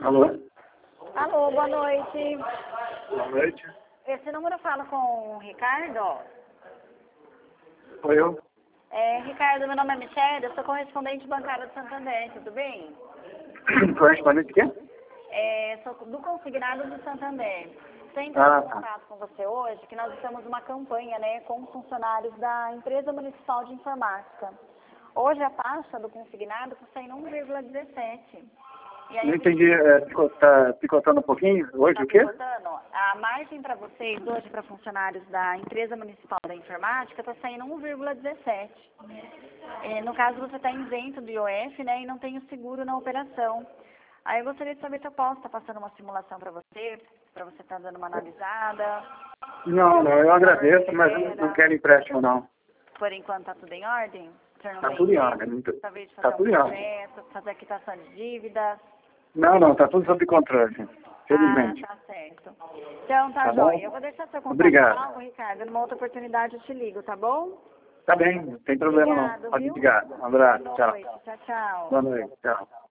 Alô? Alô, boa noite. Boa noite. Esse número fala com o Ricardo? Sou eu? Ricardo, meu nome é Michelle, eu sou correspondente bancária do Santander, tudo bem? Correspondente de quê? Sou do consignado do Santander. Estou Ah, entrando em tá. contato com você hoje, que nós estamos numa campanha, né, com os funcionários da Empresa Municipal de Informática. Hoje a taxa do consignado está saindo 1,17. E aí Não entendi, tá picotando um pouquinho? Hoje o quê? a margem para vocês hoje, para funcionários da Empresa Municipal da Informática, está saindo 1,17. No caso, você está isento do IOF, né, e não tem o seguro na operação. Aí eu gostaria de saber se eu posso estar passando uma simulação para você estar dando uma analisada. Não, eu agradeço, mas eu não quero empréstimo, não. Por enquanto está tudo em ordem? O senhor não Tá tem tudo em tempo, ordem. talvez de Tá fazer tudo um em ordem. processo, fazer a quitação de dívidas? Não, tá tudo sob controle, felizmente. Tá certo. Então, tá Tá bom? jóia. Eu vou deixar seu contato Obrigado. salvo, Ricardo. Numa outra oportunidade eu te ligo, tá bom? Tá bem, não tem problema Obrigado, não. Pode viu? ligar. Um abraço, Boa tchau. noite. Tchau, tchau. Boa noite, tchau.